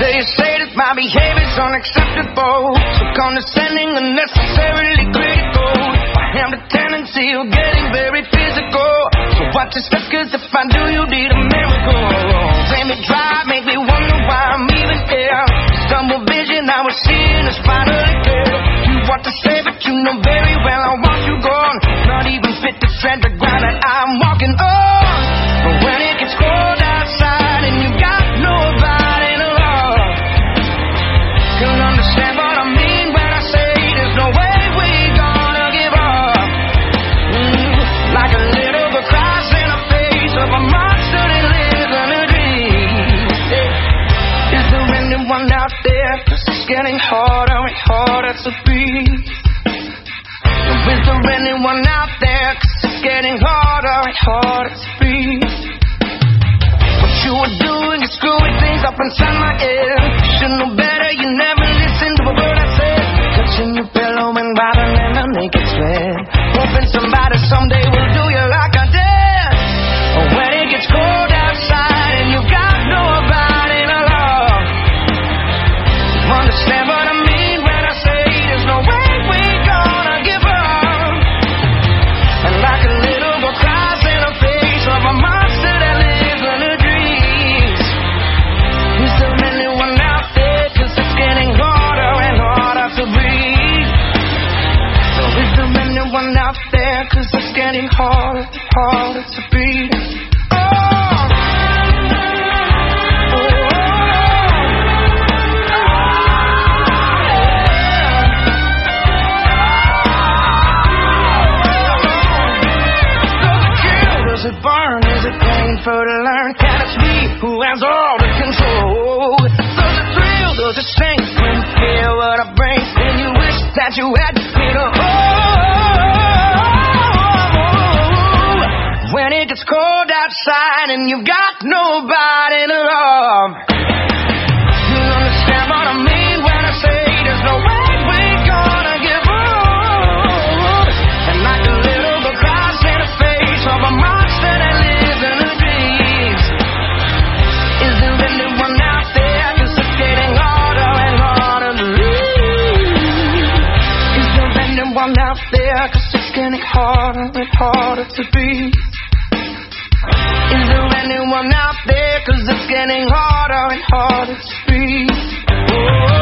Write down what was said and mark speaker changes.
Speaker 1: They say that my behavior's unacceptable, so condescending, unnecessarily critical. I have a tendency of getting very physical, so watch your step, cause if I do, you need a miracle. Make me drive, make me wonder why I'm even here. Stumble vision, I was seeing is finally clear. You want to say, but you know very well I want you gone. Not even fit to tread the ground that I'm walking on. But when it gets cold outside and you got nobody to love, you'll understand what I mean when I say there's no way we're gonna give up. Like a little bit cross in the face of a monster that lives in a dream. Is there anyone out there? 'Cause it's getting harder and harder to breathe. Is there anyone out there? 'Cause it's getting harder and harder to breathe. What you were doing is screwing things up inside my ear. You should know better, you never listen to a word I said. Touching your pillow and bothering to make it sweat. Hoping somebody someday will do you like I did. When it gets cold outside and you got nobody to love, you understand what I mean when I say there's no way we're gonna give up. And like a little girl cries in the face of a monster that lives in her dreams. Is there anyone out there? 'Cause it's getting harder and harder to breathe. So is there anyone out there? 'Cause it's getting harder and harder to breathe. Does it burn? Is it painful to learn? Can it's me who has all the control? Does it thrill? Does it sting when you feel what I bring? When you wish that you had me to hold? When it gets cold outside and you've got nobody to love, you understand what I mean when I say there's no way we're gonna give up. And like a little girl cries in the face of a monster that lives in her dreams. Is there anyone out there? 'Cause it's getting harder and harder to breathe. Is there anyone out there? 'Cause it's getting harder and harder to breathe. Is there anyone out there? 'Cause it's getting harder and harder to breathe. Oh.